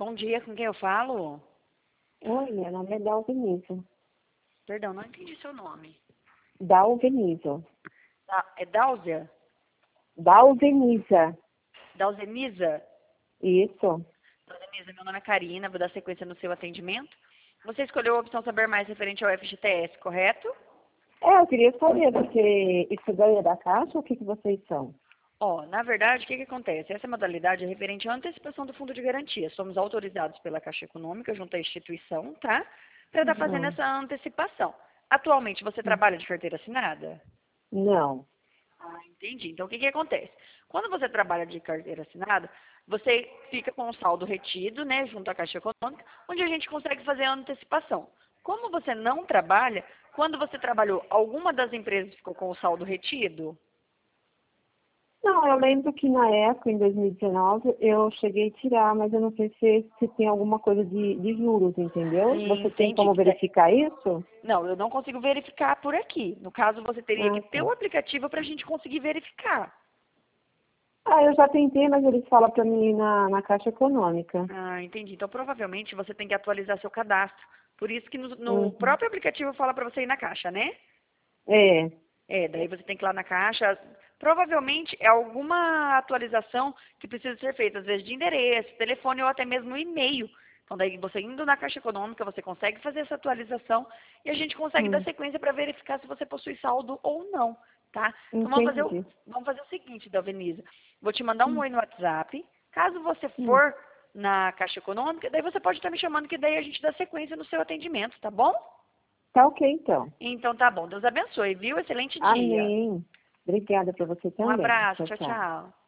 Bom dia, com quem eu falo? Oi, meu nome é Dalvenizo. Perdão, não entendi seu nome. Dalvenizo. É Dáuzia? Dalveniza. Dalzenisa? Isso. Dalzenisa, meu nome é Karina, vou dar sequência no seu atendimento. Você escolheu a opção saber mais referente ao FGTS, correto? Eu queria saber, porque isso daí é da Caixa ou o que vocês são? Ó, na verdade, o que acontece? Essa modalidade é referente à antecipação do fundo de garantia. Somos autorizados pela Caixa Econômica, junto à instituição, tá? Para estar fazendo Uhum. essa antecipação. Atualmente, você trabalha de carteira assinada? Não. Ah, entendi. Então, o que acontece? Quando você trabalha de carteira assinada, você fica com o saldo retido, né, junto à Caixa Econômica, onde a gente consegue fazer a antecipação. Como você não trabalha, quando você trabalhou, alguma das empresas ficou com o saldo retido? Não, eu lembro que na época, em 2019, eu cheguei a tirar, mas eu não sei se tem alguma coisa de juros, entendeu? Você tem Entendi. como verificar isso? Não, eu não consigo verificar por aqui. No caso, você teria que Ah, ter tá. o aplicativo para a gente conseguir verificar. Eu já tentei, mas eles falam para mim ir na Caixa Econômica. Ah, entendi. Então, provavelmente, você tem que atualizar seu cadastro. Por isso que no Uhum. próprio aplicativo fala para você ir na Caixa, né? É. Daí você tem que ir lá na Caixa. Provavelmente é alguma atualização que precisa ser feita, às vezes de endereço, telefone ou até mesmo e-mail. Então, daí você indo na Caixa Econômica, você consegue fazer essa atualização e a gente consegue dar Hum. sequência para verificar se você possui saldo ou não, tá? Então, Entendi. vamos fazer o seguinte, Dalvenisa. Vou te mandar um Hum. oi no WhatsApp. Caso você Hum. for na Caixa Econômica, daí você pode estar me chamando que daí a gente dá sequência no seu atendimento, tá bom? Tá ok, então. Então, tá bom. Deus abençoe, viu? Excelente dia. Amém. Obrigada para você Um também. abraço. Tchau, Tchau, tchau. tchau.